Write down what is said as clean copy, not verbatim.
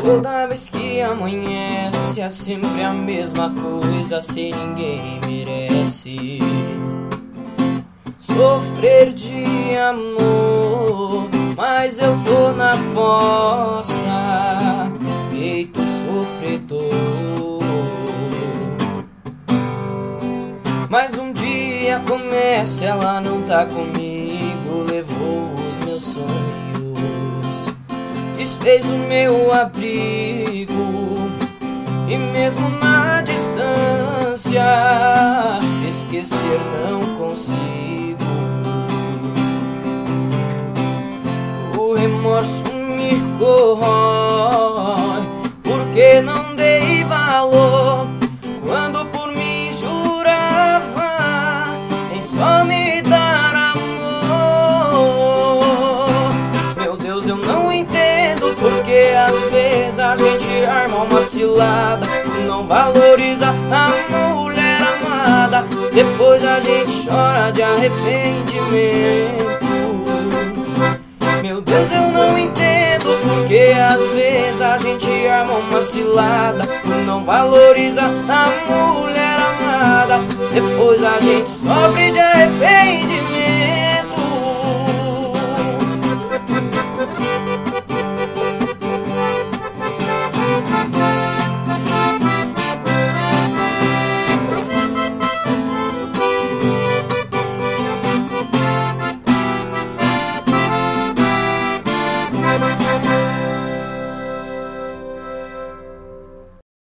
Toda vez que amanhece é sempre a mesma coisa, se ninguém merece sofrer de amor. Mas eu tô na fossa, feito sofredor. Mas um dia começa, ela não tá comigo, levou os meus sonhos, desfez o meu abrigo, e mesmo na distância esquecer não consigo. O remorso me corrói, porque não dei valor quando por mim jurava em só me dar amor. Meu Deus, eu não entendo porque às vezes a gente arma uma cilada, não valoriza a mulher amada, depois a gente chora de arrependimento. Meu Deus, eu não entendo porque às vezes a gente arma uma cilada, não valoriza a mulher amada, depois a gente sofre de arrependimento.